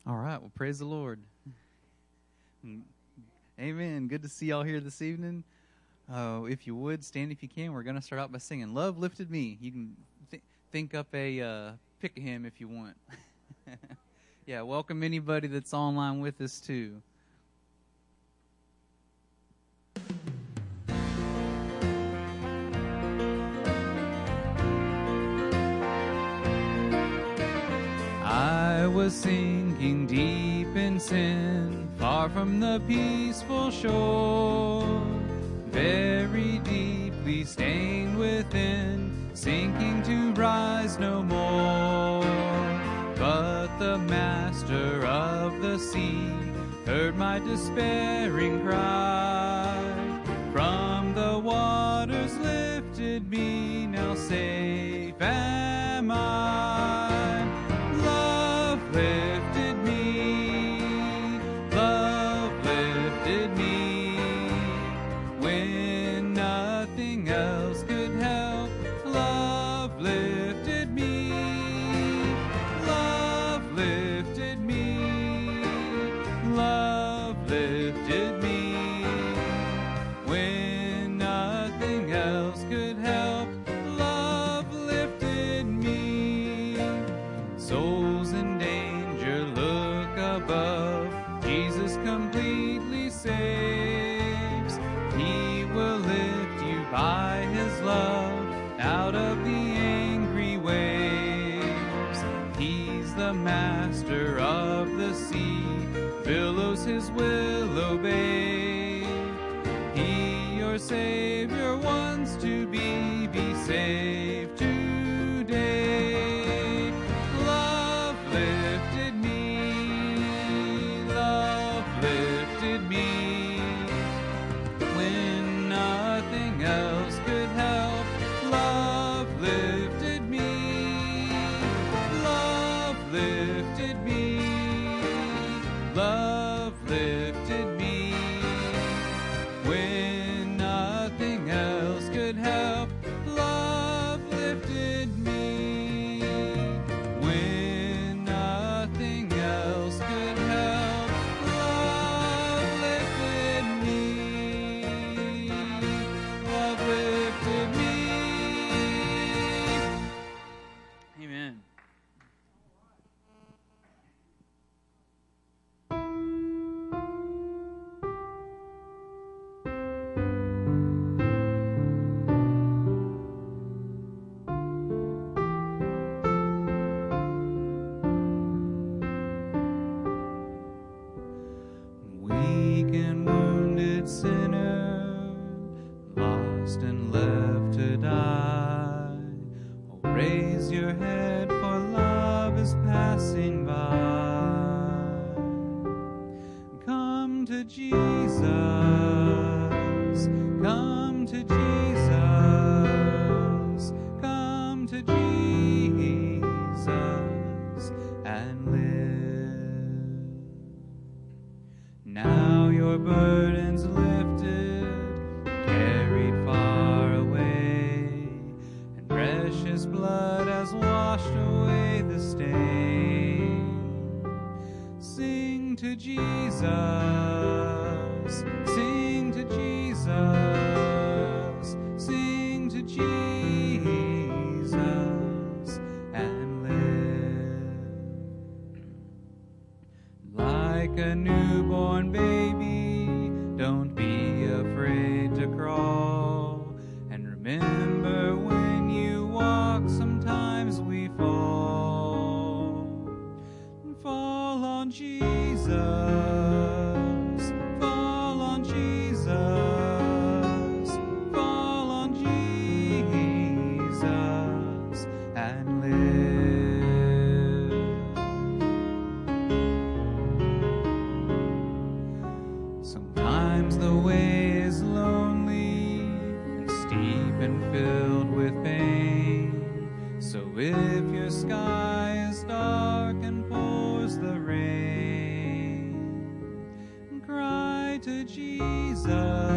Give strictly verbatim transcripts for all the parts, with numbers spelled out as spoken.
All right. Well, praise the Lord. Amen. Good to see y'all here this evening. Uh, if you would, stand if you can. We're going to start out by singing Love Lifted Me. You can th- think up a uh, pick a hymn if you want. Yeah, welcome anybody that's online with us too. I was sinking deep in sin, far from the peaceful shore, very deeply stained within, sinking to rise no more. But the master of the sea heard my despairing cry, from the waters lifted me, now safe am I. Lifted me, love lifted me, when nothing else could help. Love lifted me, love lifted me, love lifted me, when nothing else could help. Love lifted me. Souls in danger, look above. Jesus completely saves. He will lift you by his love out of the angry waves. He's the master of the sea, billows his will obey. He, your Savior, wants to be, be saved today. Love lifted me, love lifted me, when nothing else could help. Love lifted me, love lifted me, love lifted me, when nothing else could help. Love lifted me, when nothing else could help. Love lifted me, love lifted me. Amen. Weak and wounded sinner, lost and left to die. Oh, raise your head, for love is passing by. Come to Jesus, come to Jesus, come to Jesus and live. Now your burden's lifted, carried far away, and precious blood has washed away the stain. Sing to Jesus, sing to Jesus, sing to Jesus and live. Like a newborn baby, don't be afraid to crawl. And remember, when you walk, sometimes we fall. Fall on Jesus, fall on Jesus, fall on Jesus and live. Sometimes the way is lonely and steep and filled with pain. So if your sky is dark and pours the rain, cry to Jesus,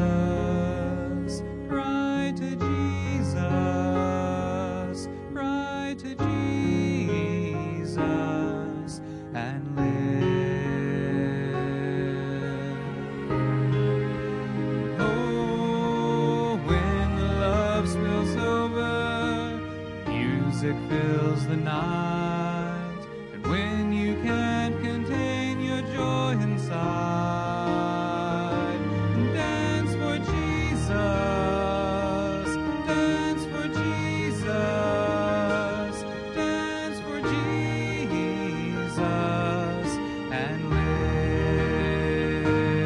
cry to Jesus, cry to Jesus and live. night, and when you can't contain your joy inside, dance for Jesus, dance for Jesus, dance for Jesus, and live.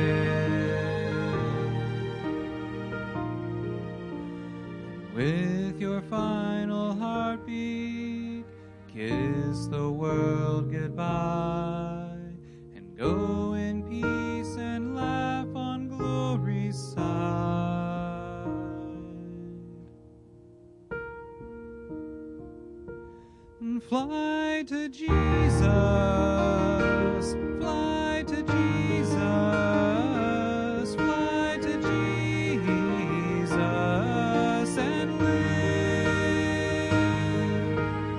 With your final heartbeat, kiss the world goodbye, and go in peace and laugh on glory's side. And fly to Jesus, fly to Jesus, fly to Jesus, and live.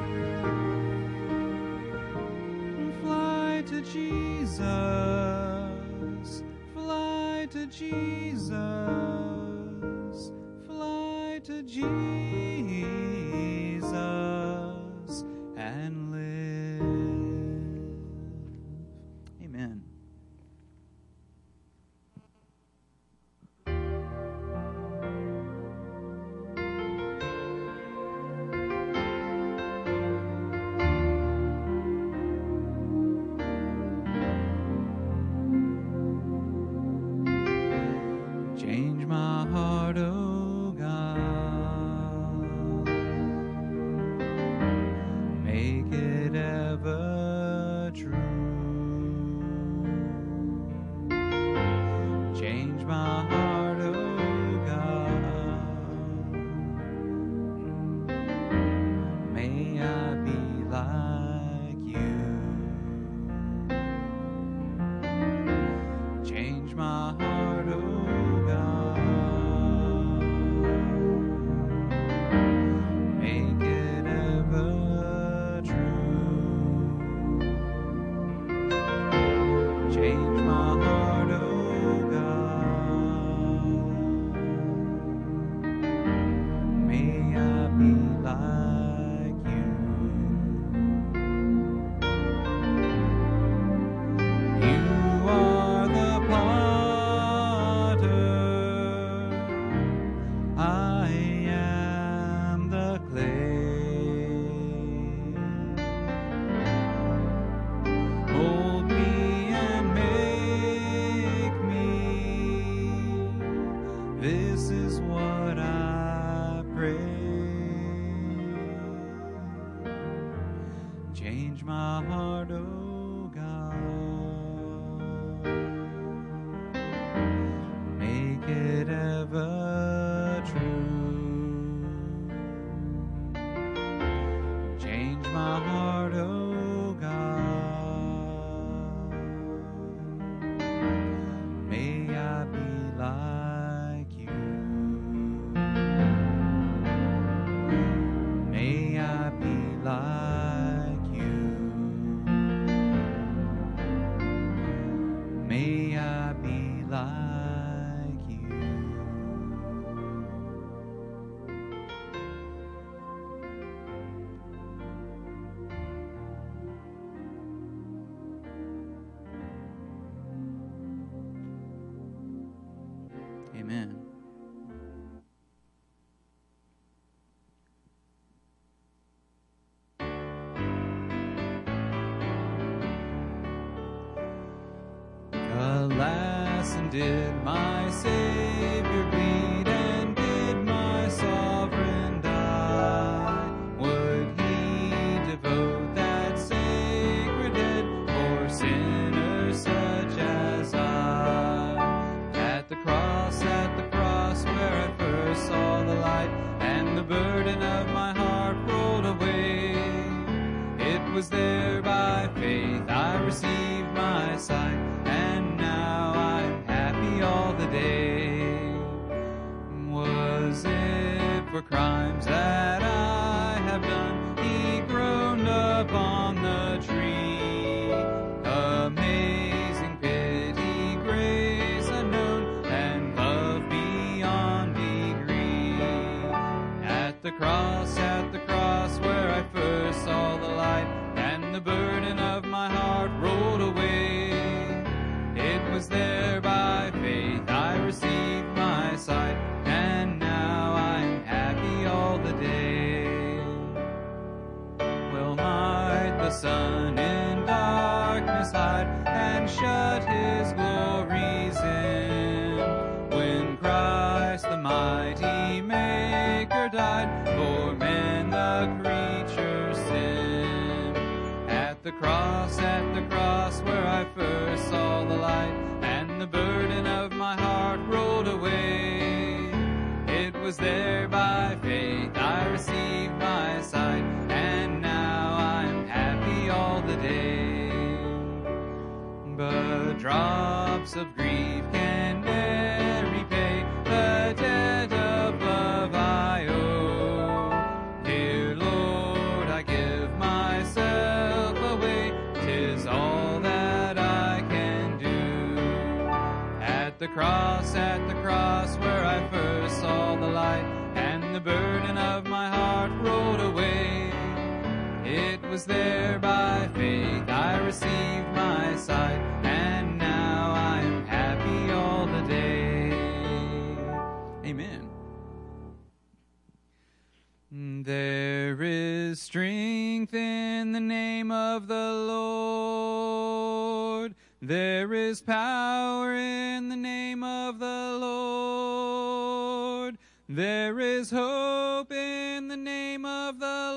Fly to Jesus, fly to Jesus, fly to Jesus, and live. Amen. Change my heart, oh God, make it ever true. Change my heart, oh God, may I be like you. Change my heart, oh change my heart, oh God. May I be like you. You are the potter, I am the clay. Mold me and make me. This is what I pray. Change my heart, oh God. Make it ever true. Change my heart, oh God. May I be like you. May I be like you. May I be like you. Amen. Alas, and did my Savior bleed, and did my sovereign die? Would he devote that sacred dead for sinners such as I? At the cross, at the cross, where I first saw the light, and the burden of my heart rolled away. It was there by faith I received my sight, and now I'm happy all the day. Was it for crimes that I have done he groaned upon the tree? Amazing pity, grace unknown, and love beyond degree. At the cross, at the cross, where I first saw the was there by faith I received my sight, and now I'm happy all the day. Well, might the sun in darkness hide and shut his glories in, when Christ the mighty Maker died for man the creature's sin. At the cross, at the cross where I first saw the light, and the burden of my heart rolled away. It was there by faith I received my sight, and now I'm happy all the day. But drops of grief can ne'er repay the debt of love I owe. Dear Lord, I give myself away, 'tis all that I can do. At the cross, at the cross where I first saw the light, and the burden of my heart rolled away. It was there by faith I received my sight, and now I am happy all the day. Amen. There is strength in the name of the Lord. There is power in the name of the Lord. There is hope in the name of the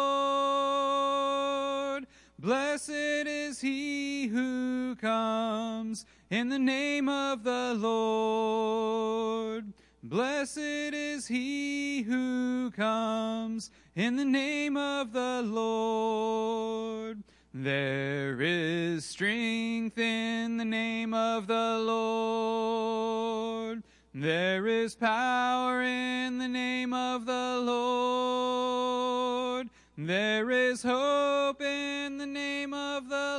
Lord. Blessed is he who comes in the name of the Lord. Blessed is he who comes in the name of the Lord. There is strength in the name of the Lord. There is power in the name of the Lord. There is hope in the name of the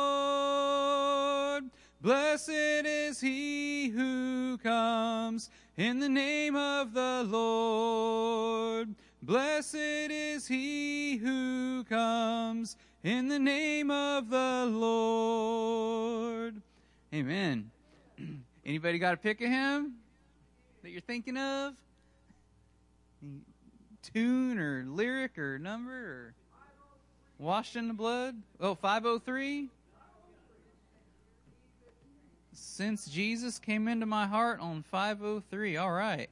Lord. Blessed is he who comes in the name of the Lord. Blessed is he who comes in the name of the Lord. Amen. Anybody got a pick of him that you're thinking of? Any tune or lyric or number or washed in the blood? Oh, five oh three? Since Jesus came into my heart on five oh three. All right.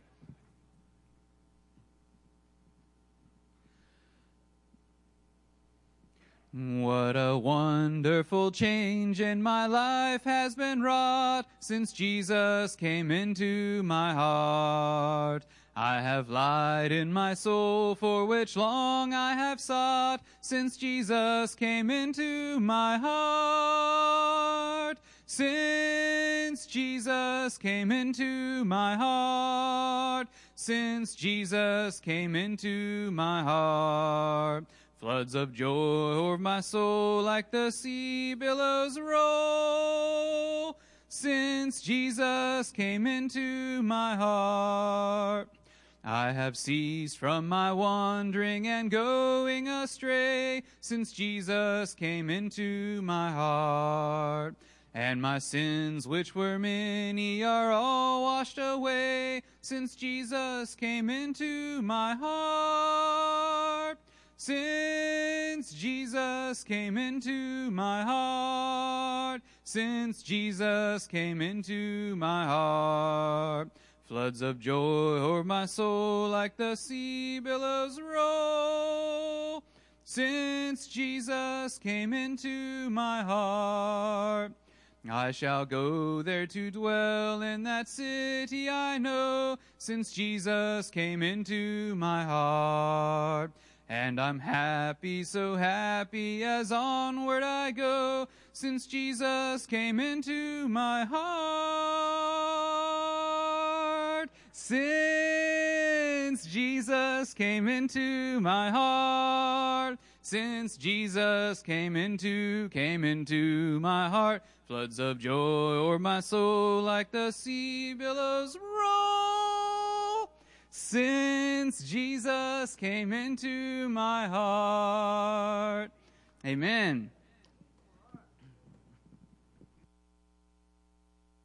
What a wonderful change in my life has been wrought since Jesus came into my heart. I have light in my soul for which long I have sought since Jesus came into my heart. Since Jesus came into my heart. Since Jesus came into my heart. Floods of joy o'er my soul like the sea billows roll. Since Jesus came into my heart. I have ceased from my wandering and going astray since Jesus came into my heart. And my sins, which were many, are all washed away since Jesus came into my heart. Since Jesus came into my heart. Since Jesus came into my heart. Floods of joy o'er my soul like the sea billows roll. Since Jesus came into my heart. I shall go there to dwell in that city I know, since Jesus came into my heart. And I'm happy, so happy as onward I go, since Jesus came into my heart. Since Jesus came into my heart. Since Jesus came into, came into my heart. Floods of joy o'er my soul like the sea billows roll. Since Jesus came into my heart. Amen.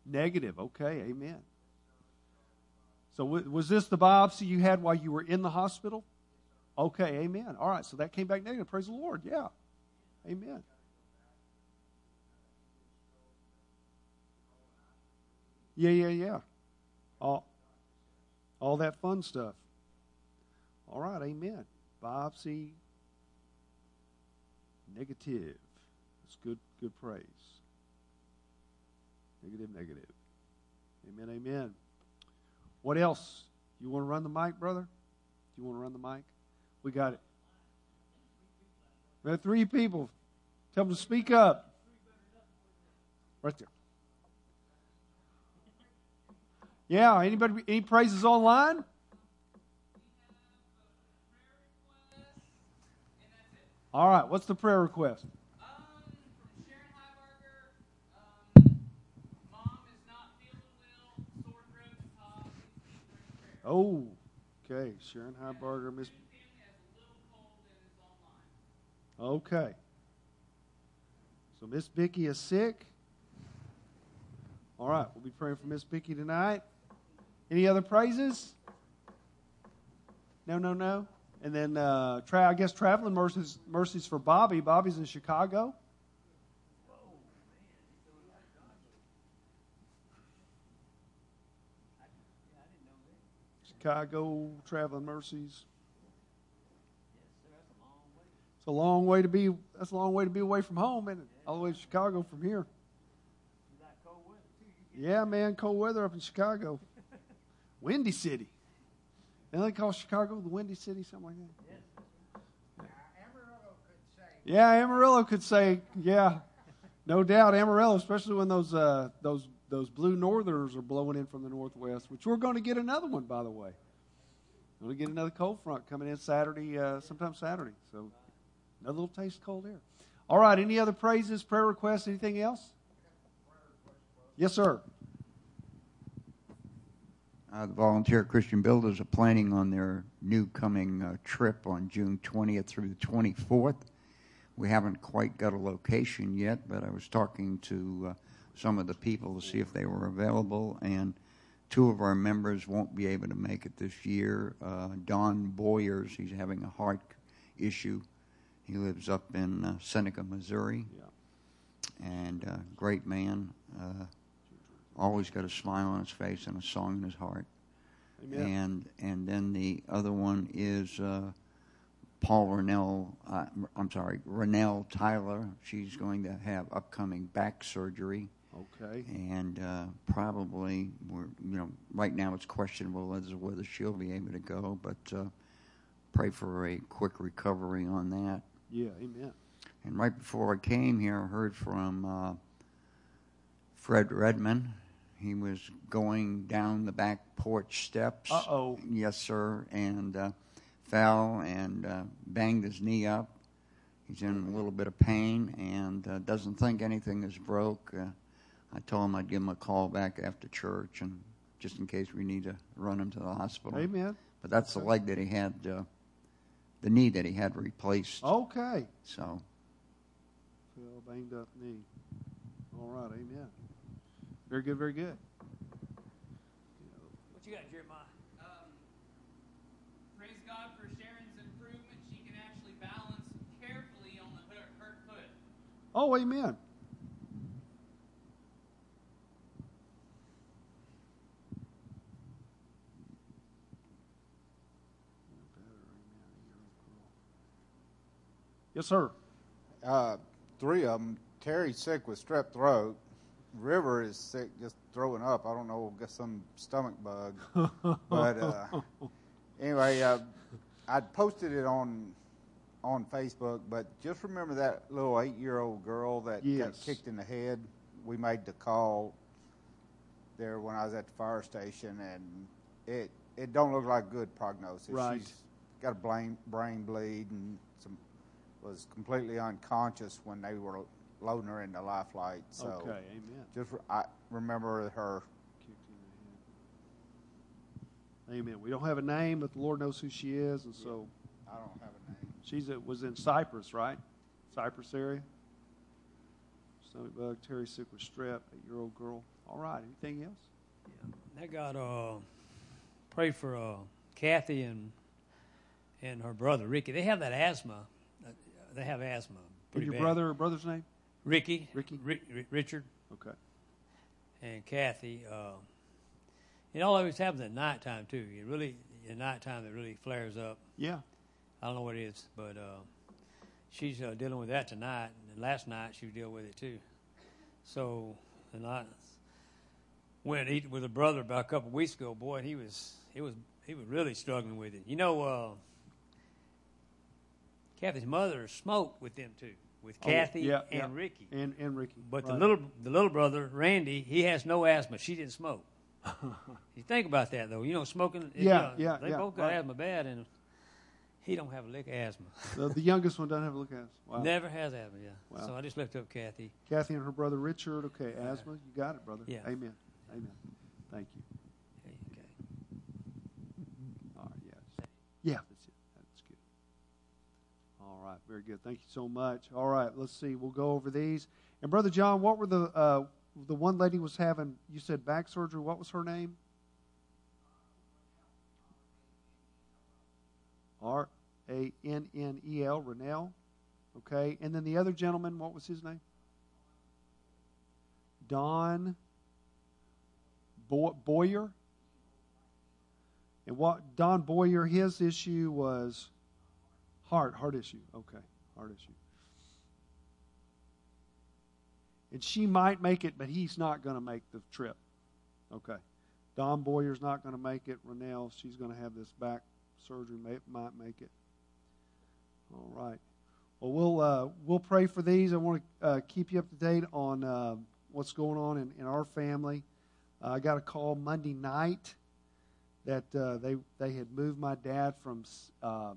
Negative. Okay, amen. So w- was this the biopsy you had while you were in the hospital? Okay, amen. All right, so that came back negative. Praise the Lord. Yeah. Amen. Yeah, yeah, yeah. All, all that fun stuff. All right, amen. Biopsy, negative. That's good, good praise. Negative, negative. Amen, amen. What else? You want to run the mic, brother? Do you want to run the mic? We got it. We have three people. Tell them to speak up. Right there. Yeah, anybody, any praises online? All right, what's the prayer request? Um, from Sharon Heiberger, um, mom is not feeling well, sore throat and cough, please keep her in prayer. Oh, okay, Sharon Heiberger, Miss. Family has a little cold and is online. Okay. So Miss Vicky is sick. All right, we'll be praying for Miss Vicky tonight. Any other praises? No, no, no. And then, uh, tra- I guess, traveling mercies, mercies for Bobby. Bobby's in Chicago. Chicago traveling mercies. It's a long way to be. That's a long way to be away from home, isn't it? All the way to Chicago from here. Yeah, man, cold weather up in Chicago. Windy City. And they call Chicago the Windy City, something like that. Yeah, Amarillo could say, yeah, no doubt, Amarillo, especially when those uh, those those blue northerners are blowing in from the northwest, which we're going to get another one, by the way. We're going to get another cold front coming in Saturday, uh, sometime Saturday. So another little taste of cold air. All right, any other praises, prayer requests, anything else? Yes, sir. Uh, the Volunteer Christian Builders are planning on their new coming uh, trip on June twentieth through the twenty-fourth. We haven't quite got a location yet, but I was talking to uh, some of the people to see if they were available, and two of our members won't be able to make it this year. Uh, Don Boyers, he's having a heart issue. He lives up in uh, Seneca, Missouri, yeah. and uh, great man. Uh, Always got a smile on his face and a song in his heart. Amen. And and then the other one is uh, Paul Rennell, uh, I'm sorry, Rennell Tyler. She's going to have upcoming back surgery. Okay. And uh, probably, we're, you know, right now it's questionable as to whether she'll be able to go, but uh, pray for a quick recovery on that. Yeah, amen. And right before I came here, I heard from uh, Fred Redman. He was going down the back porch steps. Uh-oh. Yes, sir. And uh, fell and uh, banged his knee up. He's in a little bit of pain and uh, doesn't think anything is broke. Uh, I told him I'd give him a call back after church, and just in case we need to run him to the hospital. Amen. But that's the leg that he had, uh, the knee that he had replaced. Okay. So. Fell, banged up knee. All right, amen. Very good, very good. What you got, Jeremiah? Um, praise God for Sharon's improvement. She can actually balance carefully on the hurt, hurt foot. Oh, amen. Yes, sir. Uh, three of them. Terry's sick with strep throat. River is sick, just throwing up. I don't know, got some stomach bug. But uh, anyway, uh, I posted it on on Facebook. But just remember that little eight-year-old girl that yes. got kicked in the head. We made the call there when I was at the fire station, and it it don't look like good prognosis. Right. She's got a brain brain bleed and some was completely unconscious when they were loading her into life flight. So okay, amen. Just re- I remember her. Amen. We don't have a name, but the Lord knows who she is, and yeah. so I don't have a name. She's it was in Cyprus, right? Cyprus area. Stomach bug. Terry sick with strep. Eight-year-old girl. All right. Anything else? Yeah. I got uh, pray for uh, Kathy and and her brother Ricky. They have that asthma. Uh, they have asthma. And your bad. brother or brother's name? Ricky. Ricky. Rick, Richard. Okay. And Kathy. Uh, it always happens at nighttime too. It really at nighttime it really flares up. Yeah. I don't know what it is, but uh, she's uh, dealing with that tonight. And last night she was dealing with it too. So, and I went and eat with a brother about a couple of weeks ago. Boy, he was he was he was really struggling with it. You know, uh, Kathy's mother smoked with them too, with Kathy oh, yeah, and yeah. Ricky. And and Ricky. But right. the little the little brother Randy, he has no asthma. She didn't smoke. You think about that though. You know, smoking. Yeah, you know, yeah, They yeah, both got right. asthma bad, and he don't have a lick of asthma. The, the youngest one doesn't have a look at us. Wow. Never has asthma. Yeah. Wow. So I just lifted up Kathy. Kathy and her brother Richard. Okay, asthma. You got it, brother. Yeah. Amen. Amen. Thank you. Okay. All right. Yeah. Yeah. That's it. That's good. All right. Very good. Thank you so much. All right. Let's see. We'll go over these. And Brother John, what were the uh, the one lady was having? You said back surgery. What was her name? R A N N E L, Renell. Okay. And then the other gentleman, what was his name? Don Bo- Boyer. And what Don Boyer, his issue was heart, heart issue. Okay, heart issue. And she might make it, but he's not going to make the trip. Okay. Don Boyer's not going to make it. Renell, she's going to have this back surgery, may, might make it. All right. Well, we'll uh, we'll pray for these. I want to uh, keep you up to date on uh, what's going on in, in our family. Uh, I got a call Monday night that uh, they they had moved my dad from uh,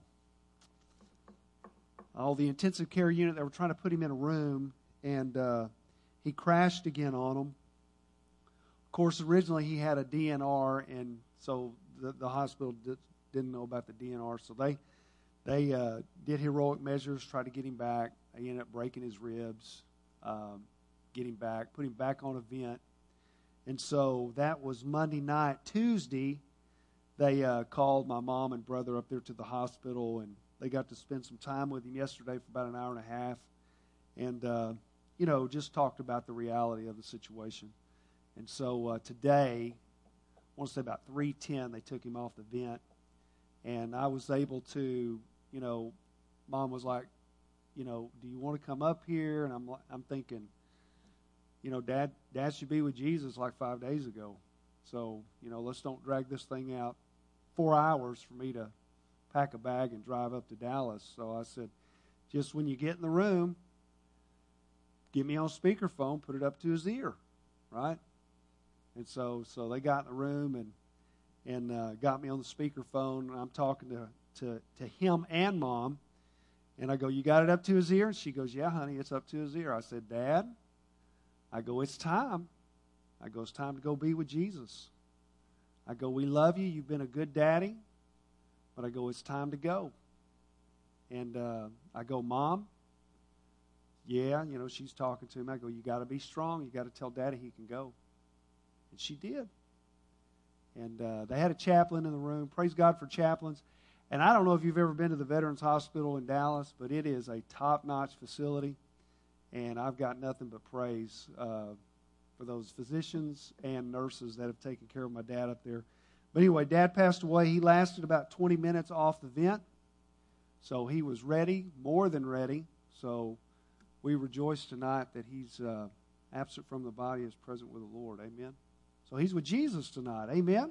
all the intensive care unit. They were trying to put him in a room, and uh, he crashed again on them. Of course, originally he had a D N R, and so the, the hospital did, didn't know about the D N R, so they they uh, did heroic measures, tried to get him back. They ended up breaking his ribs, um, get him back, put him back on a vent. And so that was Monday night. Tuesday, they uh, called my mom and brother up there to the hospital, and they got to spend some time with him yesterday for about an hour and a half. And, uh, you know, just talked about the reality of the situation. And so uh, today, I want to say about three ten, they took him off the vent. And I was able to, you know, Mom was like, you know, do you want to come up here? And I'm I'm thinking, you know, Dad, Dad should be with Jesus like five days ago. So, you know, let's don't drag this thing out four hours for me to pack a bag and drive up to Dallas. So I said, just when you get in the room, get me on speakerphone, put it up to his ear, right? And so so they got in the room and and uh, got me on the speakerphone. And I'm talking to, to, to him and Mom. And I go, you got it up to his ear? And she goes, yeah, honey, it's up to his ear. I said, Dad, I go, it's time. I go, it's time to go be with Jesus. I go, we love you. You've been a good daddy. But I go, it's time to go. And uh, I go, Mom, yeah, you know, she's talking to me. I go, you got to be strong. You got to tell Daddy he can go. And she did. And uh, they had a chaplain in the room. Praise God for chaplains. And I don't know if you've ever been to the Veterans Hospital in Dallas, but it is a top-notch facility. And I've got nothing but praise uh, for those physicians and nurses that have taken care of my dad up there. But anyway, Dad passed away. He lasted about twenty minutes off the vent. So he was ready, more than ready. So we rejoice tonight that he's uh, absent from the body, is present with the Lord. Amen. So he's with Jesus tonight. Amen?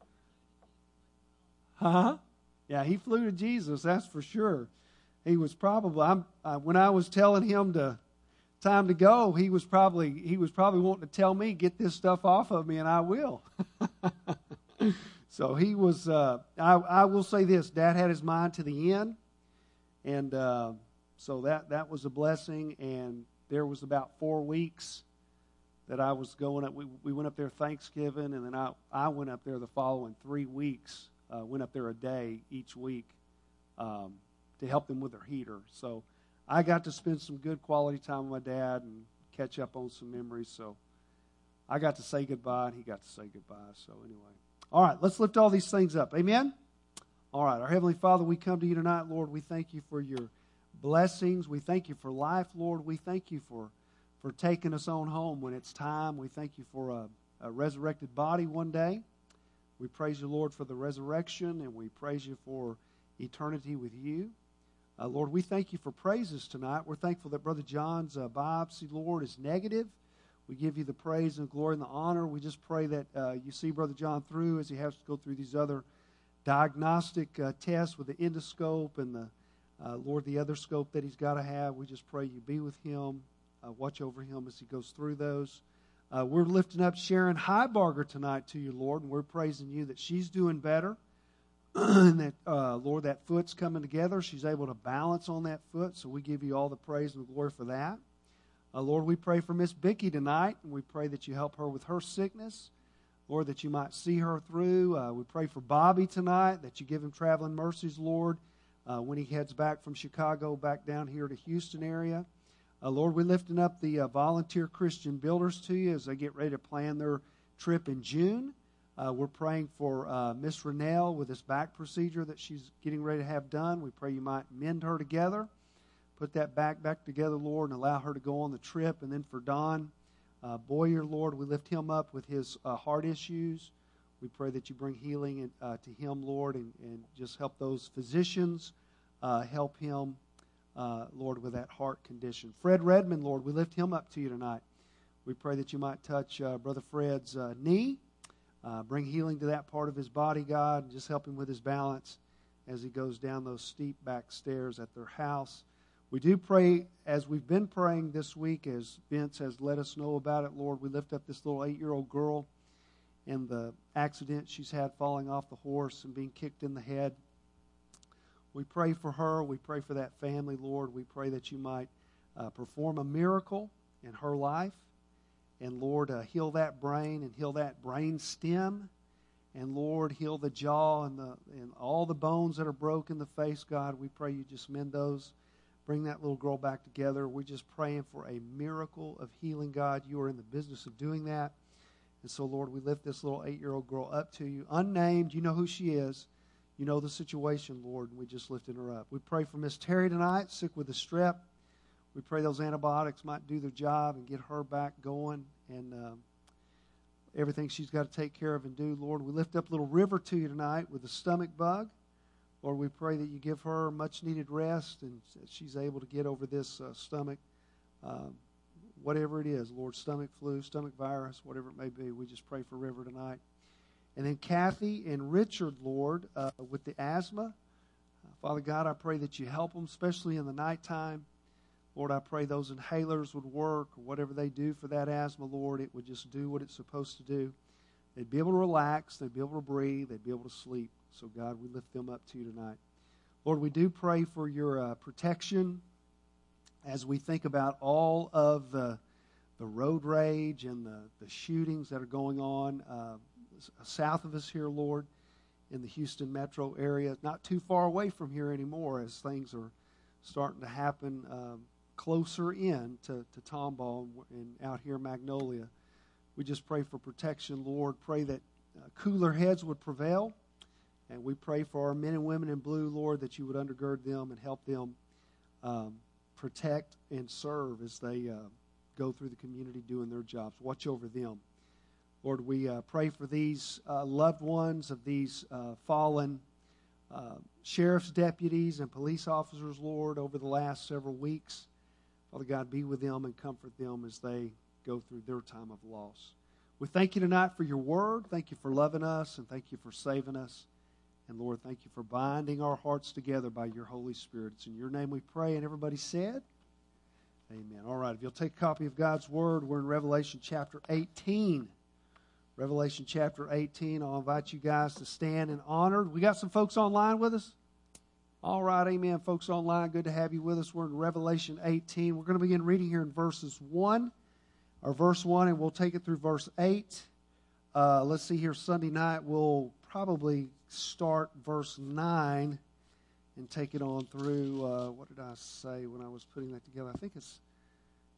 Huh? Yeah, he flew to Jesus, that's for sure. He was probably, I'm, uh, when I was telling him to time to go, he was probably he was probably wanting to tell me, get this stuff off of me, and I will. So he was, uh, I, I will say this, Dad had his mind to the end, and uh, so that, that was a blessing, and there was about four weeks that I was going up. We, we went up there Thanksgiving, and then I, I went up there the following three weeks. Uh, went up there a day each week um, to help them with their heater. So I got to spend some good quality time with my dad and catch up on some memories. So I got to say goodbye, and he got to say goodbye. So anyway. All right, let's lift all these things up. Amen? All right, our Heavenly Father, we come to you tonight, Lord. We thank you for your blessings. We thank you for life, Lord. We thank you for, for taking us on home when it's time. We thank you for a, a resurrected body one day. We praise you, Lord, for the resurrection, and we praise you for eternity with you. Uh, Lord, we thank you for praises tonight. We're thankful that Brother John's uh, biopsy, Lord, is negative. We give you the praise and glory and the honor. We just pray that uh, you see Brother John through as he has to go through these other diagnostic uh, tests with the endoscope and the, uh, Lord, the other scope that he's got to have. We just pray you be with him, uh, watch over him as he goes through those. Uh, we're lifting up Sharon Heibarger tonight to you, Lord, and we're praising you that she's doing better. And that, uh, Lord, that foot's coming together. She's able to balance on that foot, so we give you all the praise and the glory for that. Uh, Lord, we pray for Miss Bicky tonight, and we pray that you help her with her sickness. Lord, that you might see her through. Uh, we pray for Bobby tonight, that you give him traveling mercies, Lord, uh, when he heads back from Chicago back down here to Houston area. Uh, Lord, we're lifting up the uh, volunteer Christian builders to you as they get ready to plan their trip in June. Uh, we're praying for uh, Miss Rennell with this back procedure that she's getting ready to have done. We pray you might mend her together, put that back back together, Lord, and allow her to go on the trip. And then for Don uh, Boyer, Lord, we lift him up with his uh, heart issues. We pray that you bring healing in, uh, to him, Lord, and, and just help those physicians uh, help him, uh, Lord, with that heart condition. Fred Redmond, Lord, we lift him up to you tonight. We pray that you might touch uh, Brother Fred's uh, knee. Uh, bring healing to that part of his body, God, and just help him with his balance as he goes down those steep back stairs at their house. We do pray, as we've been praying this week, as Vince has let us know about it, Lord, we lift up this little eight-year-old girl and the accident she's had falling off the horse and being kicked in the head. We pray for her. We pray for that family, Lord. We pray that you might uh, perform a miracle in her life. And, Lord, uh, heal that brain and heal that brain stem. And, Lord, heal the jaw and the and all the bones that are broken in the face, God. We pray you just mend those. Bring that little girl back together. We're just praying for a miracle of healing, God. You are in the business of doing that. And so, Lord, we lift this little eight-year-old girl up to you. Unnamed, you know who she is. You know the situation, Lord, and we just lifted her up. We pray for Miss Terry tonight, sick with the strep. We pray those antibiotics might do their job and get her back going and um, everything she's got to take care of and do. Lord, we lift up little River to you tonight with a stomach bug. Lord, we pray that you give her much-needed rest and that she's able to get over this uh, stomach, uh, whatever it is, Lord, stomach flu, stomach virus, whatever it may be. We just pray for River tonight. And then Kathy and Richard, Lord, uh, with the asthma. Uh, Father God, I pray that you help them, especially in the nighttime. Lord, I pray those inhalers would work, or whatever they do for that asthma, Lord, it would just do what it's supposed to do. They'd be able to relax, they'd be able to breathe, they'd be able to sleep. So, God, we lift them up to you tonight. Lord, we do pray for your uh, protection as we think about all of the, the road rage and the, the shootings that are going on uh, south of us here, Lord, in the Houston metro area. Not too far away from here anymore as things are starting to happen um, closer in to, to Tomball and out here in Magnolia. We just pray for protection, Lord. Pray that uh, cooler heads would prevail. And we pray for our men and women in blue, Lord, that you would undergird them and help them um, protect and serve as they uh, go through the community doing their jobs. Watch over them. Lord, we uh, pray for these uh, loved ones of these uh, fallen uh, sheriff's deputies and police officers, Lord, over the last several weeks. Father God, be with them and comfort them as they go through their time of loss. We thank you tonight for your word. Thank you for loving us, and thank you for saving us. And, Lord, thank you for binding our hearts together by your Holy Spirit. It's in your name we pray. And everybody said, amen. All right, if you'll take a copy of God's Word, we're in Revelation chapter eighteen. Revelation chapter eighteen. I'll invite you guys to stand in honor. We got some folks online with us? All right, amen. Folks online, good to have you with us. We're in Revelation eighteen. We're going to begin reading here in verses one, or verse one, and we'll take it through verse eight. Uh, let's see here, Sunday night, we'll probably start verse nine and take it on through, uh, what did I say when I was putting that together? I think it's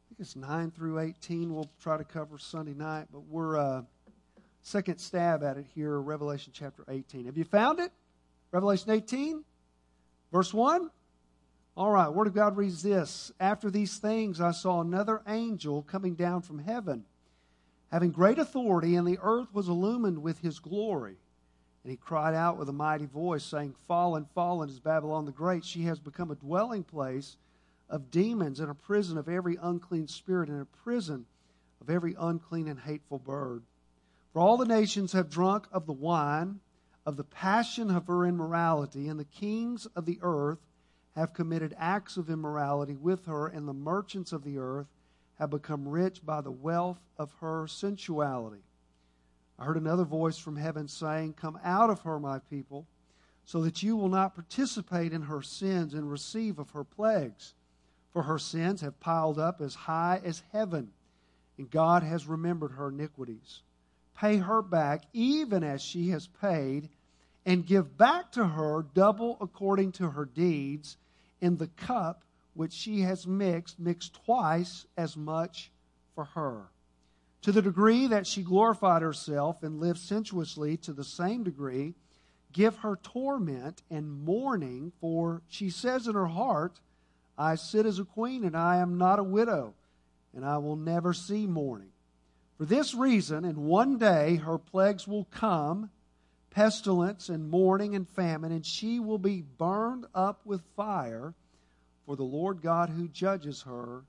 think it's nine through eighteen. We'll try to cover Sunday night, but we're uh, second stab at it here, Revelation chapter eighteen. Have you found it? Revelation eighteen, verse one? All right, Word of God reads this. After these things I saw another angel coming down from heaven, having great authority, and the earth was illumined with his glory. And he cried out with a mighty voice, saying, Fallen, fallen is Babylon the Great. She has become a dwelling place of demons, and a prison of every unclean spirit, and a prison of every unclean and hateful bird. For all the nations have drunk of the wine of the passion of her immorality, and the kings of the earth have committed acts of immorality with her, and the merchants of the earth have become rich by the wealth of her sensuality. I heard another voice from heaven saying, Come out of her, my people, so that you will not participate in her sins and receive of her plagues. For her sins have piled up as high as heaven, and God has remembered her iniquities. Pay her back even as she has paid, and give back to her double according to her deeds. In the cup which she has mixed, mixed twice as much for her. To the degree that she glorified herself and lived sensuously, to the same degree, give her torment and mourning, for she says in her heart, I sit as a queen, and I am not a widow, and I will never see mourning. For this reason, in one day her plagues will come, pestilence and mourning and famine, and she will be burned up with fire, for the Lord God who judges her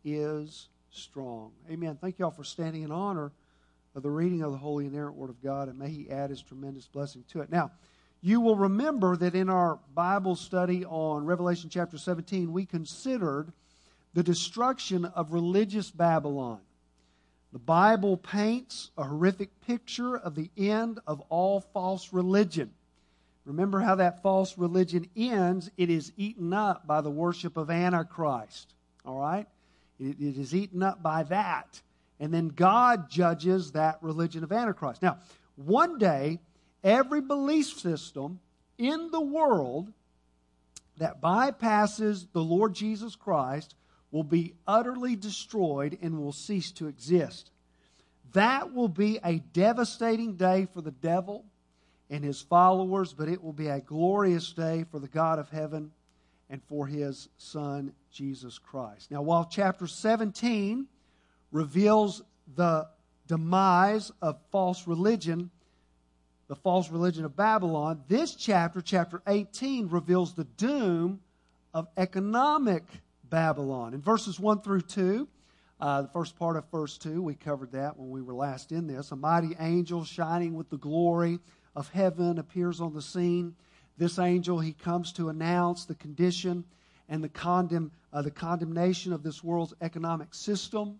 is strong. Amen. Thank you all for standing in honor of the reading of the holy and inerrant Word of God, and may He add His tremendous blessing to it. Now, you will remember that in our Bible study on Revelation chapter seventeen, we considered the destruction of religious Babylon. The Bible paints a horrific picture of the end of all false religion. Remember how that false religion ends. It is eaten up by the worship of Antichrist. All right? It, it is eaten up by that. And then God judges that religion of Antichrist. Now, one day, every belief system in the world that bypasses the Lord Jesus Christ will be utterly destroyed and will cease to exist. That will be a devastating day for the devil and his followers, but it will be a glorious day for the God of heaven and for His Son, Jesus Christ. Now, while chapter seventeen reveals the demise of false religion, the false religion of Babylon, this chapter, chapter eighteen, reveals the doom of economic Babylon. In verses one through two, uh, the first part of verse two, we covered that when we were last in this. A mighty angel shining with the glory of heaven appears on the scene. This angel, he comes to announce the condition and the, condemn, uh, the condemnation of this world's economic system.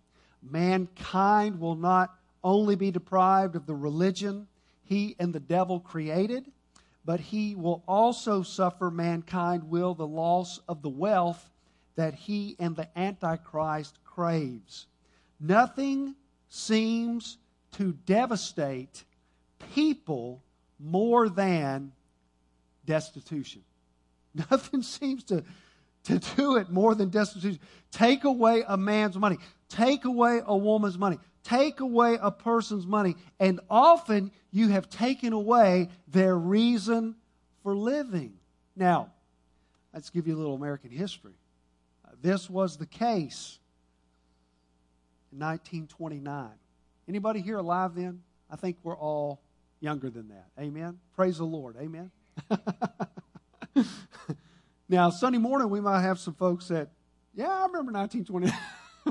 Mankind will not only be deprived of the religion he and the devil created, but he will also suffer, mankind will, the loss of the wealth that he and the Antichrist craves. Nothing seems to devastate people more than destitution. Nothing seems to, to do it more than destitution. Take away a man's money. Take away a woman's money. Take away a person's money. And often you have taken away their reason for living. Now, let's give you a little American history. Uh, this was the case in nineteen twenty-nine. Anybody here alive then? I think we're all younger than that. Amen? Praise the Lord. Amen? Now, Sunday morning, we might have some folks that, yeah, I remember nineteen twenty-nine.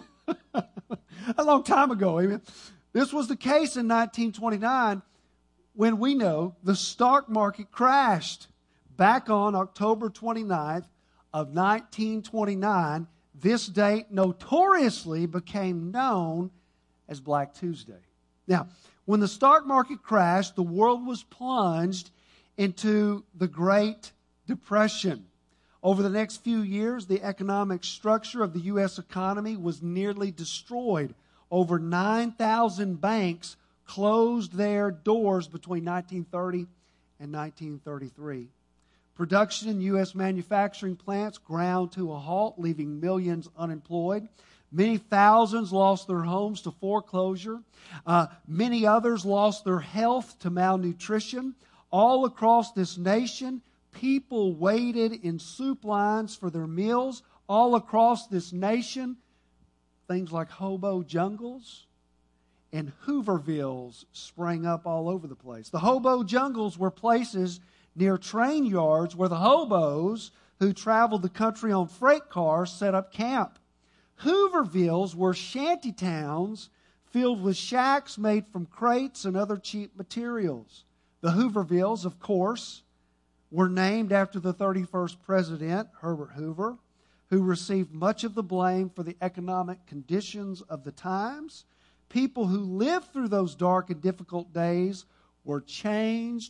A long time ago. Amen? This was the case in nineteen twenty-nine when we know the stock market crashed. Back on October twenty-ninth of nineteen twenty-nine, this date notoriously became known as Black Tuesday. Now, when the stock market crashed, the world was plunged into the Great Depression. Over the next few years, the economic structure of the U S economy was nearly destroyed. Over nine thousand banks closed their doors between nineteen thirty and nineteen thirty-three. Production in U S manufacturing plants ground to a halt, leaving millions unemployed. Many thousands lost their homes to foreclosure. Uh, many others lost their health to malnutrition. All across this nation, people waited in soup lines for their meals. All across this nation, things like hobo jungles and Hoovervilles sprang up all over the place. The hobo jungles were places near train yards where the hobos who traveled the country on freight cars set up camp. Hoovervilles were shanty towns filled with shacks made from crates and other cheap materials. The Hoovervilles, of course, were named after the thirty-first president, Herbert Hoover, who received much of the blame for the economic conditions of the times. People who lived through those dark and difficult days were changed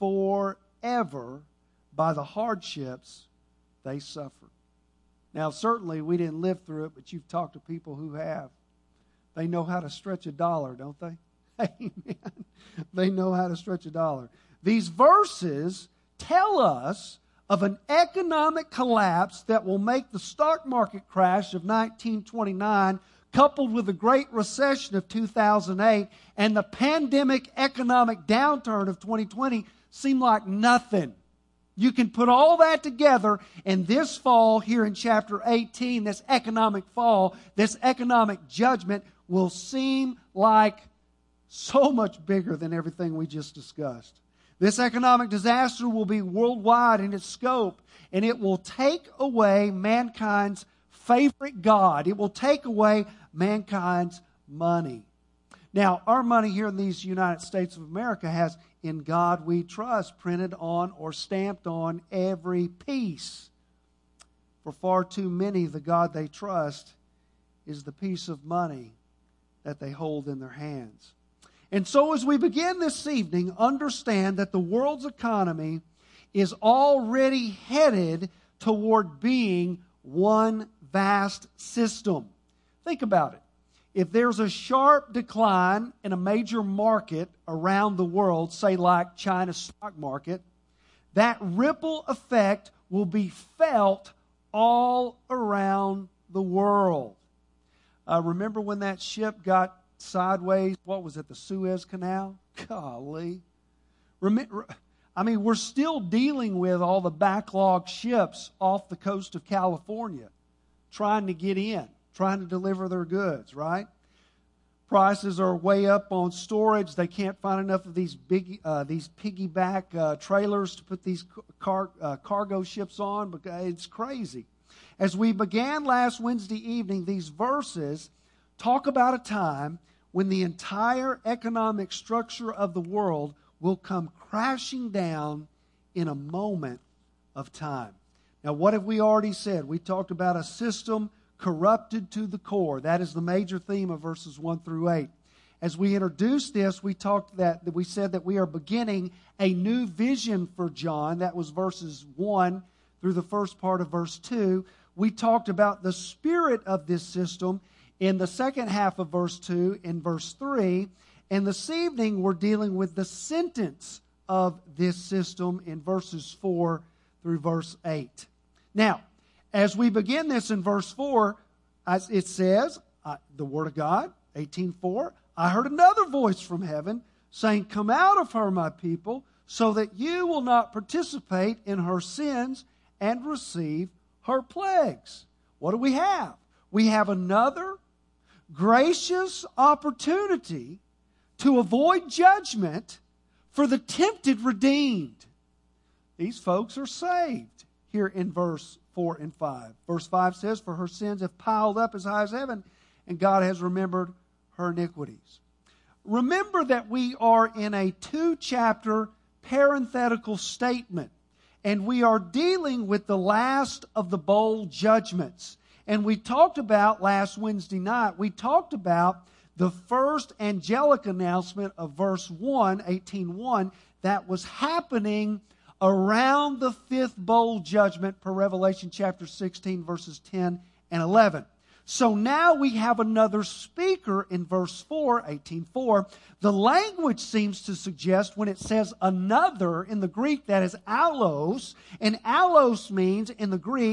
forever by the hardships they suffered. Now, certainly we didn't live through it, but you've talked to people who have. They know how to stretch a dollar, don't they? Amen. They know how to stretch a dollar. These verses tell us of an economic collapse that will make the stock market crash of nineteen twenty-nine, coupled with the Great Recession of two thousand eight and the pandemic economic downturn of twenty twenty, seem like nothing. You can put all that together, and this fall here in chapter eighteen, this economic fall, this economic judgment will seem like so much bigger than everything we just discussed. This economic disaster will be worldwide in its scope, and it will take away mankind's favorite God. It will take away mankind's money. Now, our money here in these United States of America has "In God We Trust" printed on or stamped on every piece. For far too many, the God they trust is the piece of money that they hold in their hands. And so as we begin this evening, understand that the world's economy is already headed toward being one vast system. Think about it. If there's a sharp decline in a major market around the world, say like China's stock market, that ripple effect will be felt all around the world. Uh, remember when that ship got sideways? What was it, the Suez Canal? Golly. Remember, I mean, we're still dealing with all the backlogged ships off the coast of California trying to get in, trying to deliver their goods, right? Prices are way up on storage. They can't find enough of these big, uh, these piggyback uh, trailers to put these car, uh, cargo ships on. Because it's crazy. As we began last Wednesday evening, these verses talk about a time when the entire economic structure of the world will come crashing down in a moment of time. Now, what have we already said? We talked about a system corrupted to the core. That is the major theme of verses one through eight. As we introduced this, we talked that, that we said that we are beginning a new vision for John. That was verses one through the first part of verse two. We talked about the spirit of this system in the second half of verse two, in verse three. And this evening we're dealing with the sentence of this system in verses four through verse eight. Now, as we begin this in verse four, as it says, uh, the Word of God, eighteen four, I heard another voice from heaven saying, "Come out of her, my people, so that you will not participate in her sins and receive her plagues." What do we have? We have another gracious opportunity to avoid judgment for the tempted redeemed. These folks are saved here in verse four and five. Verse five says, "For her sins have piled up as high as heaven, and God has remembered her iniquities." Remember that we are in a two-chapter parenthetical statement, and we are dealing with the last of the bowl judgments. And we talked about last Wednesday night, we talked about the first angelic announcement of verse one, eighteen one, that was happening around the fifth bowl judgment per Revelation chapter sixteen, verses ten and eleven. So now we have another speaker in verse four, eighteen four. The language seems to suggest when it says another in the Greek, that is allos. And allos means in the Greek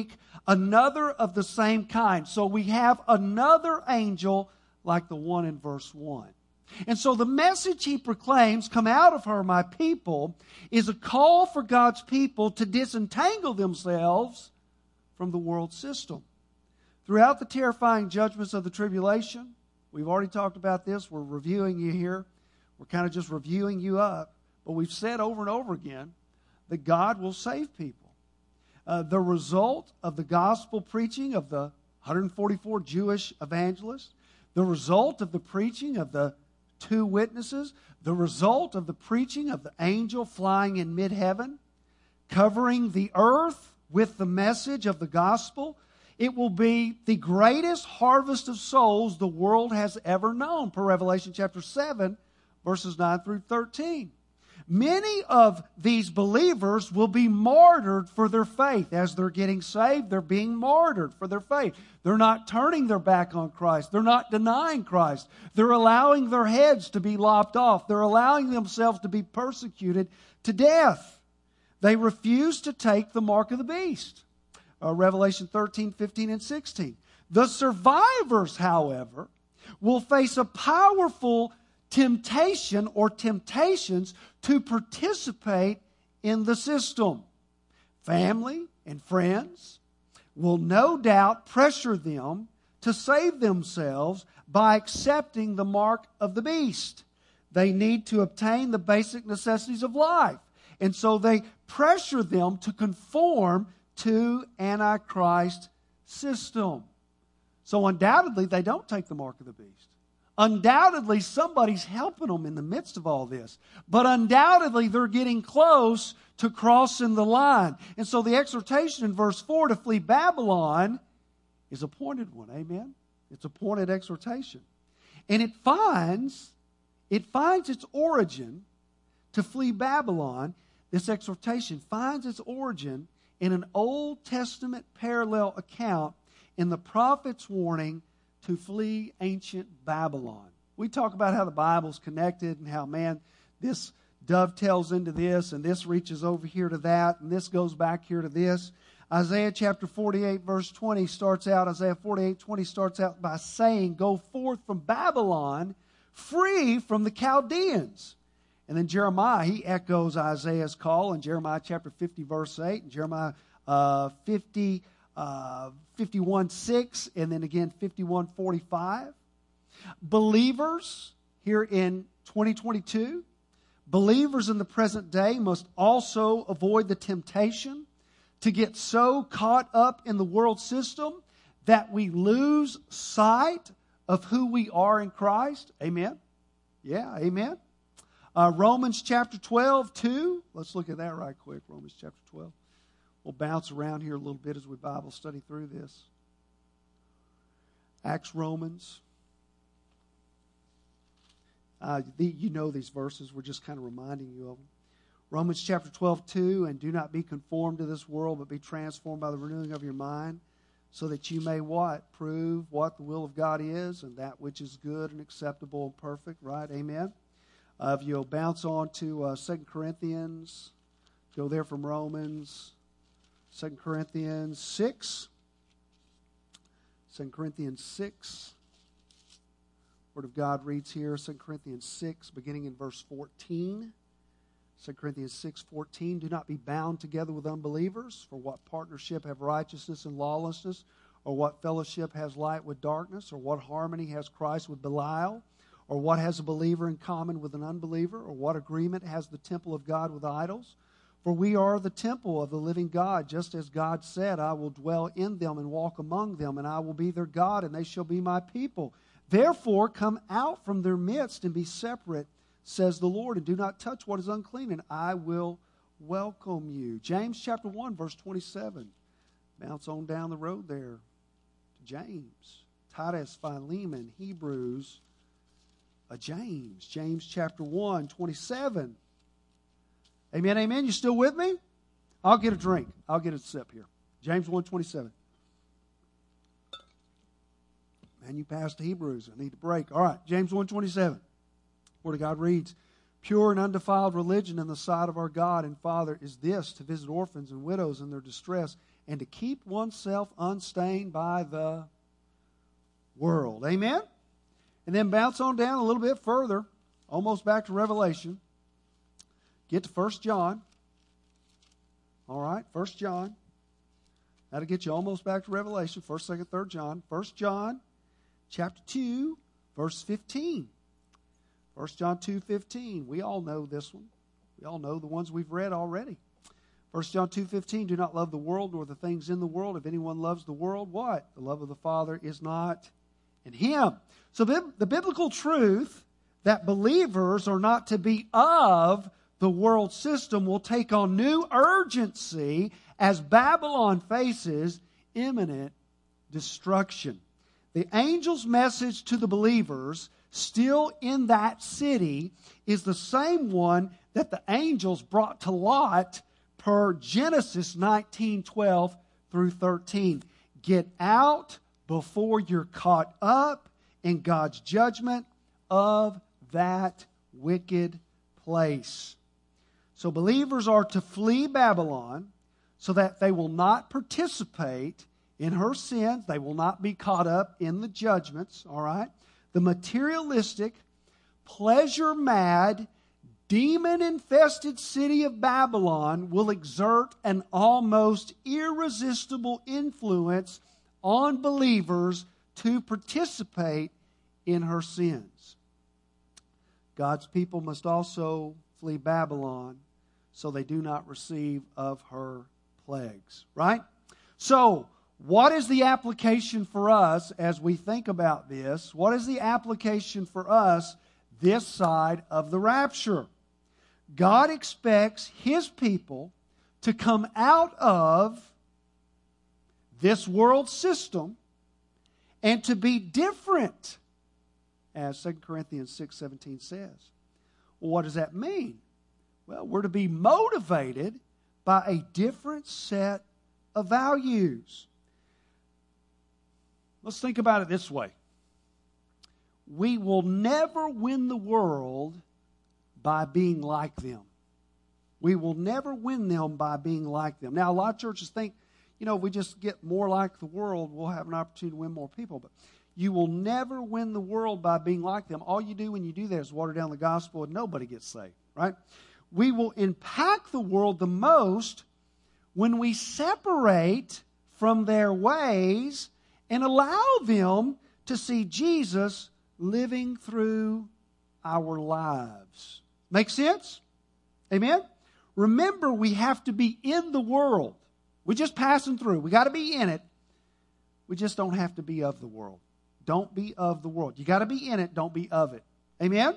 Another of the same kind. So we have another angel like the one in verse one. And so the message he proclaims, come out of her, my people, is a call for God's people to disentangle themselves from the world system. Throughout the terrifying judgments of the tribulation, we've already talked about this, we're reviewing you here, we're kind of just reviewing you up, but we've said over and over again that God will save people. Uh, the result of the gospel preaching of the one hundred forty-four Jewish evangelists, the result of the preaching of the two witnesses, the result of the preaching of the angel flying in mid-heaven, covering the earth with the message of the gospel, it will be the greatest harvest of souls the world has ever known, per Revelation chapter seven, verses nine through thirteen. Many of these believers will be martyred for their faith. As they're getting saved, they're being martyred for their faith. They're not turning their back on Christ. They're not denying Christ. They're allowing their heads to be lopped off. They're allowing themselves to be persecuted to death. They refuse to take the mark of the beast. Uh, Revelation thirteen, fifteen, and sixteen. The survivors, however, will face a powerful temptation or temptations to participate in the system. Family and friends will no doubt pressure them to save themselves by accepting the mark of the beast. They need to obtain the basic necessities of life. And so they pressure them to conform to Antichrist system. So undoubtedly they don't take the mark of the beast. Undoubtedly, somebody's helping them in the midst of all this. But undoubtedly, they're getting close to crossing the line. And so the exhortation in verse four to flee Babylon is a pointed one. Amen? It's a pointed exhortation. And it finds, it finds its origin to flee Babylon. This exhortation finds its origin in an Old Testament parallel account in the prophet's warning to flee ancient Babylon. We talk about how the Bible's connected and how, man, this dovetails into this and this reaches over here to that and this goes back here to this. Isaiah chapter forty-eight verse twenty starts out, Isaiah forty-eight twenty starts out by saying, go forth from Babylon, free from the Chaldeans. And then Jeremiah, he echoes Isaiah's call in Jeremiah chapter fifty verse eight and Jeremiah uh, fifty Uh, fifty-one six, and then again fifty-one forty-five. Believers here in twenty twenty-two, believers in the present day must also avoid the temptation to get so caught up in the world system that we lose sight of who we are in Christ. Amen? Yeah, amen. Uh, Romans chapter twelve, two. Let's look at that right quick. Romans chapter twelve. We'll bounce around here a little bit as we Bible study through this. Acts, Romans. Uh, the, you know these verses. We're just kind of reminding you of them. Romans chapter twelve, two. And do not be conformed to this world, but be transformed by the renewing of your mind, so that you may what? Prove what the will of God is, and that which is good and acceptable and perfect. Right? Amen? Uh, if you'll bounce on to uh, Second Corinthians, go there from Romans. Second Corinthians six. Second Corinthians six. Word of God reads here, Second Corinthians six, beginning in verse fourteen. Second Corinthians six fourteen. Do not be bound together with unbelievers, for what partnership have righteousness and lawlessness? Or what fellowship has light with darkness? Or what harmony has Christ with Belial? Or what has a believer in common with an unbeliever? Or what agreement has the temple of God with idols? For we are the temple of the living God, just as God said, I will dwell in them and walk among them, and I will be their God, and they shall be my people. Therefore, come out from their midst and be separate, says the Lord, and do not touch what is unclean, and I will welcome you. James chapter one, verse twenty-seven. Bounce on down the road there to James. Titus, Philemon, Hebrews, uh, James. James chapter one, twenty-seven. Amen, amen. You still with me? I'll get a drink. I'll get a sip here. James one twenty-seven. Man, you passed Hebrews. I need to break. All right, James one twenty-seven. Word of God reads, pure and undefiled religion in the sight of our God and Father is this, to visit orphans and widows in their distress and to keep oneself unstained by the world. Amen? And then bounce on down a little bit further, almost back to Revelation. Get to First John. All right, First John. That'll get you almost back to Revelation, First, Second, Third John. First John, chapter two, verse fifteen. First John two fifteen. We all know this one. We all know the ones we've read already. First John two fifteen. Do not love the world nor the things in the world. If anyone loves the world, what? The love of the Father is not in him. So the biblical truth that believers are not to be of the world system will take on new urgency as Babylon faces imminent destruction. The angel's message to the believers still in that city is the same one that the angels brought to Lot per Genesis nineteen twelve through thirteen. Get out before you're caught up in God's judgment of that wicked place. So believers are to flee Babylon so that they will not participate in her sins. They will not be caught up in the judgments, all right? The materialistic, pleasure-mad, demon-infested city of Babylon will exert an almost irresistible influence on believers to participate in her sins. God's people must also flee Babylon so they do not receive of her plagues, right? So, what is the application for us as we think about this? What is the application for us this side of the rapture? God expects His people to come out of this world system and to be different, as Second Corinthians six seventeen says. Well, what does that mean? Well, we're to be motivated by a different set of values. Let's think about it this way. We will never win the world by being like them. We will never win them by being like them. Now, a lot of churches think, you know, if we just get more like the world, we'll have an opportunity to win more people. But you will never win the world by being like them. All you do when you do that is water down the gospel and nobody gets saved, right? We will impact the world the most when we separate from their ways and allow them to see Jesus living through our lives. Make sense? Amen? Remember, we have to be in the world. We're just passing through. We got to be in it. We just don't have to be of the world. Don't be of the world. You got to be in it. Don't be of it. Amen?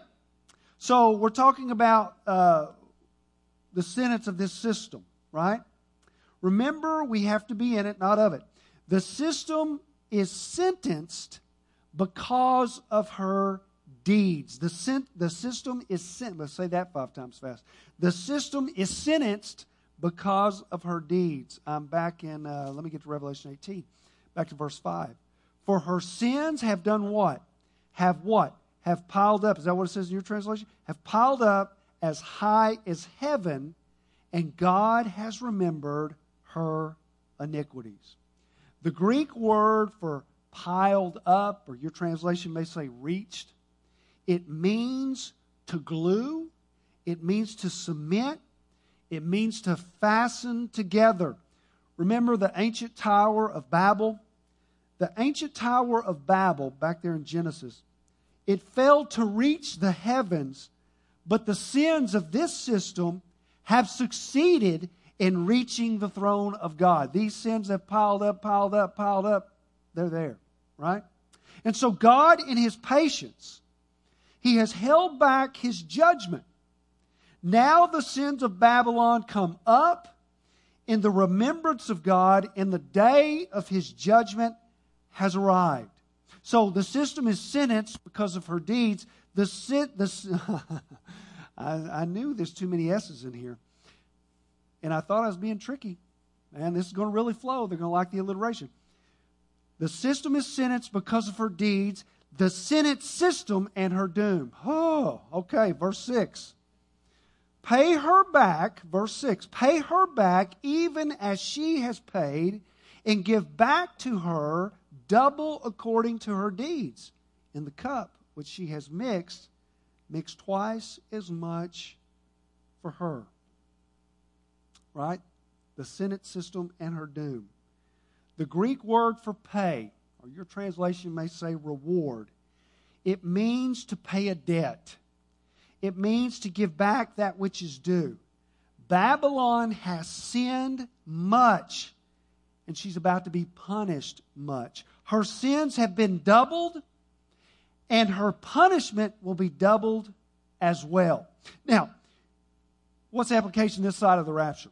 So we're talking about uh, the sentence of this system, right? Remember, we have to be in it, not of it. The system is sentenced because of her deeds. The, sen- the system is sen- let's say that five times fast. The system is sentenced because of her deeds. I'm back in, uh, let me get to Revelation eighteen. Back to verse five. For her sins have done what? Have what? Have piled up. Is that what it says in your translation? Have piled up as high as heaven, and God has remembered her iniquities. The Greek word for piled up, or your translation may say reached, it means to glue, it means to cement, it means to fasten together. Remember the ancient Tower of Babel? The ancient Tower of Babel, back there in Genesis, it failed to reach the heavens, but the sins of this system have succeeded in reaching the throne of God. These sins have piled up, piled up, piled up. They're there, right? And so God, in His patience, He has held back His judgment. Now the sins of Babylon come up in the remembrance of God, and the day of His judgment has arrived. So the system is sentenced because of her deeds. The, the I, I knew there's too many S's in here. And I thought I was being tricky. Man, this is going to really flow. They're going to like the alliteration. The system is sentenced because of her deeds. The sentence system and her doom. Oh, okay, verse six. Pay her back, verse six, pay her back even as she has paid, and give back to her double according to her deeds. In the cup which she has mixed, mix twice as much for her. Right? The sentence system and her doom. The Greek word for pay, or your translation may say reward, it means to pay a debt. It means to give back that which is due. Babylon has sinned much, and she's about to be punished much. Her sins have been doubled, and her punishment will be doubled as well. Now, what's the application this side of the rapture?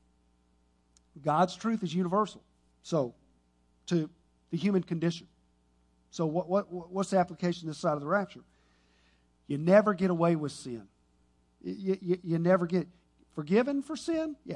God's truth is universal. So, to the human condition. So, what, what what's the application this side of the rapture? You never get away with sin. You, you, you never get forgiven for sin, yeah.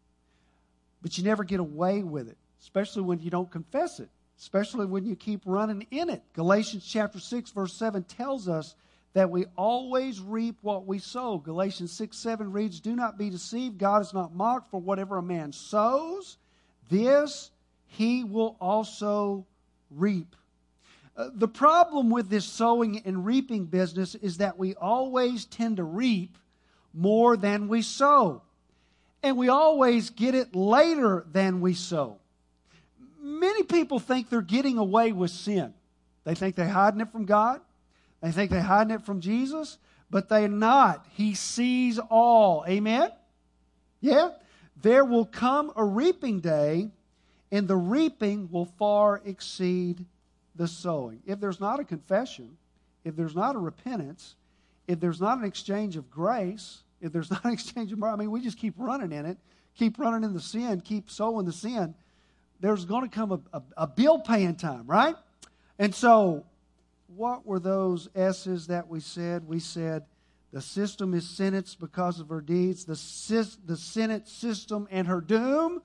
But you never get away with it, especially when you don't confess it, especially when you keep running in it. Galatians chapter six, verse seven tells us that we always reap what we sow. Galatians six, seven reads, do not be deceived. God is not mocked, for whatever a man sows, this he will also reap. Uh, the problem with this sowing and reaping business is that we always tend to reap more than we sow. And we always get it later than we sow. Many people think they're getting away with sin. They think they're hiding it from God. They think they're hiding it from Jesus. But they're not. He sees all. Amen? Yeah? There will come a reaping day, and the reaping will far exceed the sowing. If there's not a confession, if there's not a repentance, if there's not an exchange of grace, if there's not an exchange of, I mean, we just keep running in it, keep running in the sin, keep sowing the sin, there's going to come a, a, a bill paying time, right? And so, what were those S's that we said? We said the system is sentenced because of her deeds, the, sis, the Senate system and her doom.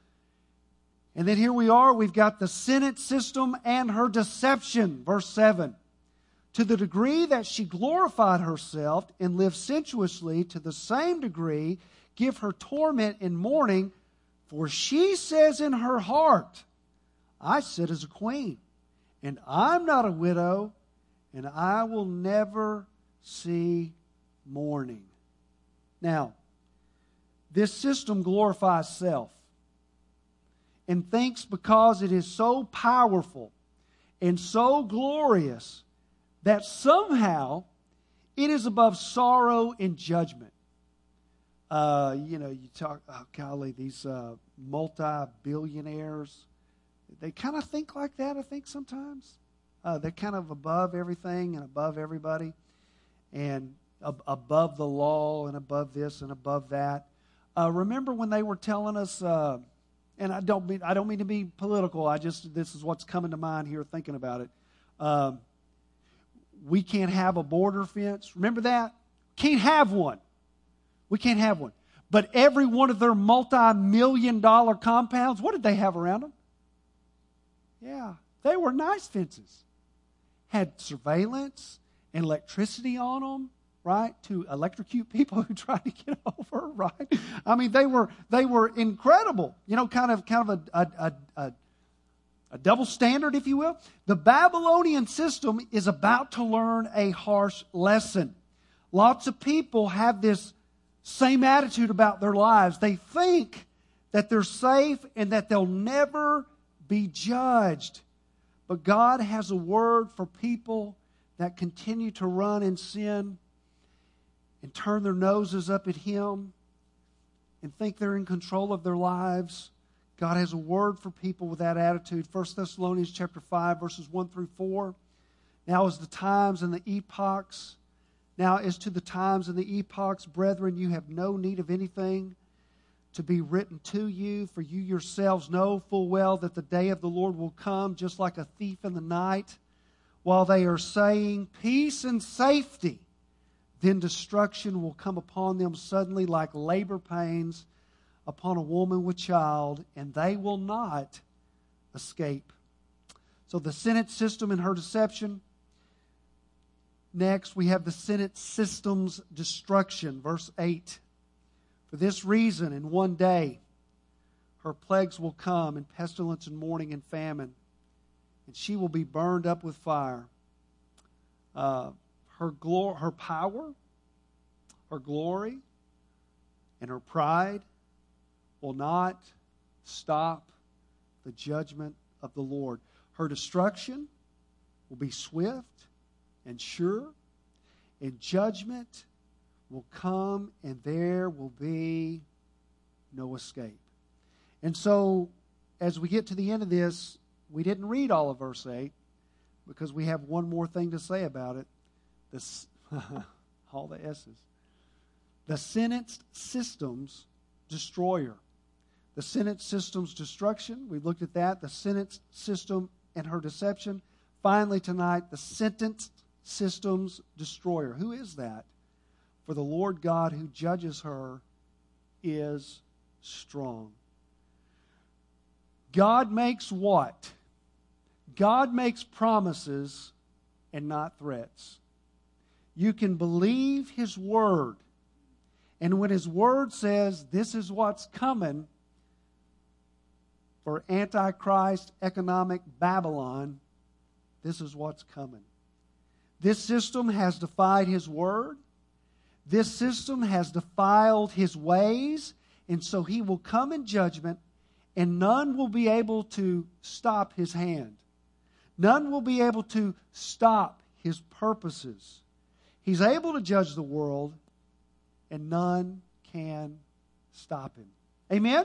And then here we are, we've got the Senate system and her deception. Verse seven. To the degree that she glorified herself and lived sensuously, to the same degree give her torment and mourning, for she says in her heart, I sit as a queen, and I'm not a widow, and I will never see mourning. Now, this system glorifies self, and thinks because it is so powerful and so glorious that somehow it is above sorrow and judgment. Uh, you know, you talk, oh, golly, these uh, multi-billionaires, they kind of think like that, I think, sometimes. Uh, they're kind of above everything and above everybody, and ab- above the law and above this and above that. Uh, remember when they were telling us... Uh, And I don't mean I don't mean to be political. I just this is what's coming to mind here thinking about it. Um, we can't have a border fence. Remember that? Can't have one. We can't have one. But every one of their multi-million dollar compounds, what did they have around them? Yeah, they were nice fences. Had surveillance and electricity on them. Right, to electrocute people who try to get over. Right, I mean they were they were incredible. You know, kind of kind of a a, a a double standard, if you will. The Babylonian system is about to learn a harsh lesson. Lots of people have this same attitude about their lives. They think that they're safe and that they'll never be judged. But God has a word for people that continue to run in sin and turn their noses up at Him and think they're in control of their lives. God has a word for people with that attitude. First Thessalonians chapter five, verses one through four. Now as the times and the epochs, now as to the times and the epochs, brethren, you have no need of anything to be written to you, for you yourselves know full well that the day of the Lord will come just like a thief in the night, while they are saying peace and safety. Then destruction will come upon them suddenly like labor pains upon a woman with child, and they will not escape. So the Senate system and her deception. Next, we have the Senate system's destruction. Verse eight. For this reason, in one day, her plagues will come, and pestilence and mourning and famine, and she will be burned up with fire. Uh, her glor- her power, her glory, and her pride will not stop the judgment of the Lord. Her destruction will be swift and sure, and judgment will come, and there will be no escape. And so, as we get to the end of this, we didn't read all of verse eight because we have one more thing to say about it. This, all the S's. The sentenced system's destroyer. The sentenced system's destruction. We looked at that. The sentenced system and her deception. Finally tonight, the sentenced system's destroyer. Who is that? For the Lord God who judges her is strong. God makes what? God makes promises and not threats. You can believe His Word. And when His Word says this is what's coming for Antichrist economic Babylon, this is what's coming. This system has defied His Word. This system has defiled His ways. And so He will come in judgment, and none will be able to stop His hand. None will be able to stop His purposes. He's able to judge the world, and none can stop Him. Amen?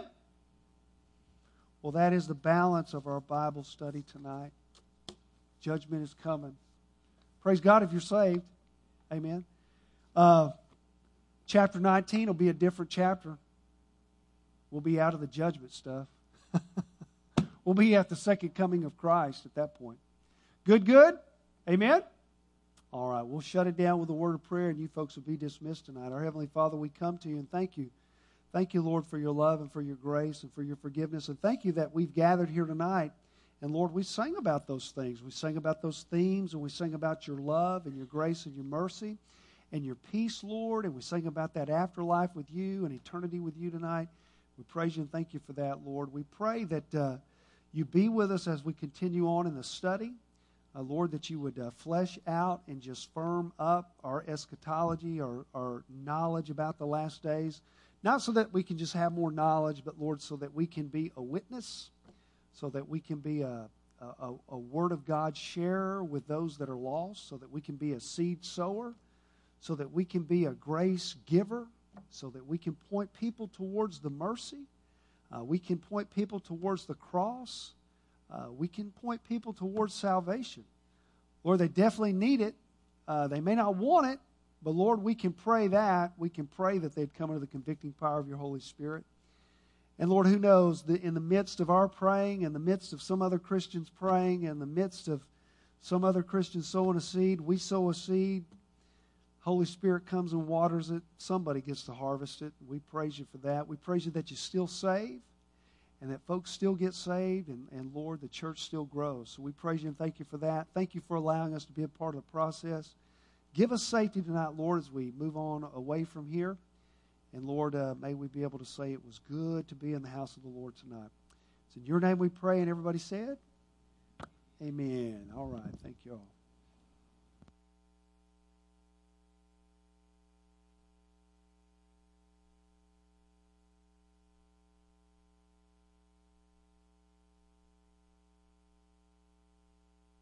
Well, that is the balance of our Bible study tonight. Judgment is coming. Praise God if you're saved. Amen. Uh, chapter nineteen will be a different chapter. We'll be out of the judgment stuff. We'll be at the second coming of Christ at that point. Good, good? Amen? All right, we'll shut it down with a word of prayer, and you folks will be dismissed tonight. Our Heavenly Father, we come to you and thank you. Thank you, Lord, for your love and for your grace and for your forgiveness. And thank you that we've gathered here tonight. And, Lord, we sang about those things. We sang about those themes, and we sang about your love and your grace and your mercy and your peace, Lord. And we sang about that afterlife with you and eternity with you tonight. We praise you and thank you for that, Lord. We pray that uh, you be with us as we continue on in the study. Uh, Lord, that you would uh, flesh out and just firm up our eschatology, our, our knowledge about the last days. Not so that we can just have more knowledge, but, Lord, so that we can be a witness, so that we can be a, a, a Word of God sharer with those that are lost, so that we can be a seed sower, so that we can be a grace giver, so that we can point people towards the mercy. Uh, we can point people towards the cross. Uh, we can point people towards salvation. Lord, they definitely need it. Uh, they may not want it, but Lord, we can pray that. We can pray that they'd come under the convicting power of your Holy Spirit. And Lord, who knows, the, in the midst of our praying, in the midst of some other Christians praying, in the midst of some other Christians sowing a seed, we sow a seed. Holy Spirit comes and waters it. Somebody gets to harvest it. We praise you for that. We praise you that you still save and that folks still get saved, and, and Lord, the church still grows. So we praise you and thank you for that. Thank you for allowing us to be a part of the process. Give us safety tonight, Lord, as we move on away from here. And Lord, uh, may we be able to say it was good to be in the house of the Lord tonight. It's in your name we pray, and everybody said, amen. All right. Thank you all.